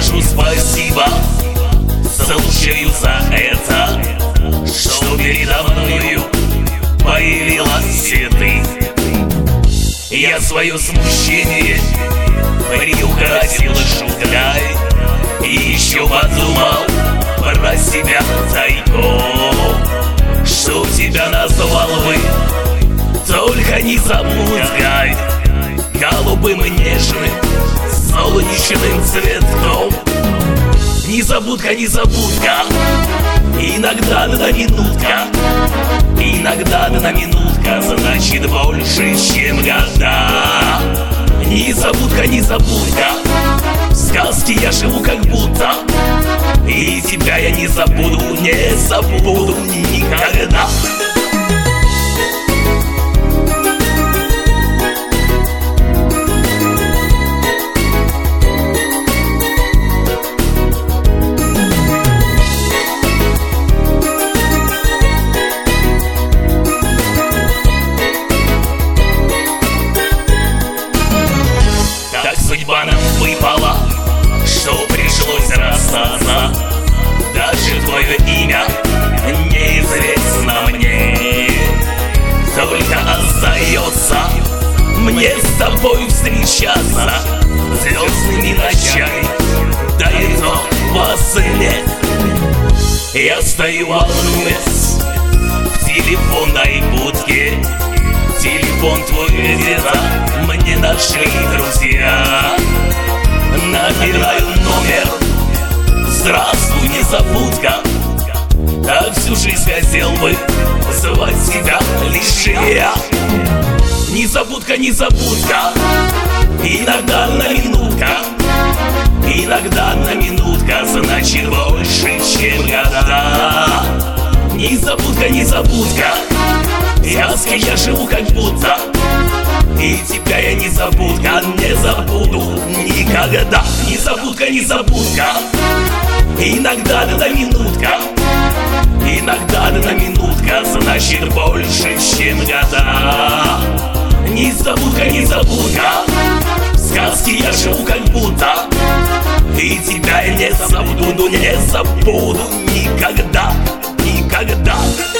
скажу спасибо, слушаю за это, что передо мною появилась ты. Я свое смущение приукрасил шуткой и еще подумал про себя тайком, что тебя назвал бы, только не забудь, голубым и нежным солнечным цветком. Незабудка, незабудка, иногда на минутка, иногда на минутка значит больше, чем года. Незабудка, незабудка, в сказке я живу как будто, и тебя я не забуду никогда. Судьба нам выпала, что пришлось расстаться. Даже твое имя неизвестно мне, только остается мне с тобой встречаться звездными ночами, да и то во сне. Я стою, волнуясь в телефонной будке. Телефон твой где-то мне нашли друзья. Набираю номер. Здравствуй, незабудка, так всю жизнь хотел бы звать тебя лишь я. Незабудка, незабудка, иногда на минутка, иногда на минутка значит больше, чем года. Незабудка, незабудка, в сказке я живу как будто, и тебя я не забуду никогда. Незабудка, незабудка, иногда на минутка, иногда на минутка значит больше, чем года. Незабудка, незабудка, в сказке я живу как будто, и тебя я не забуду никогда, никогда.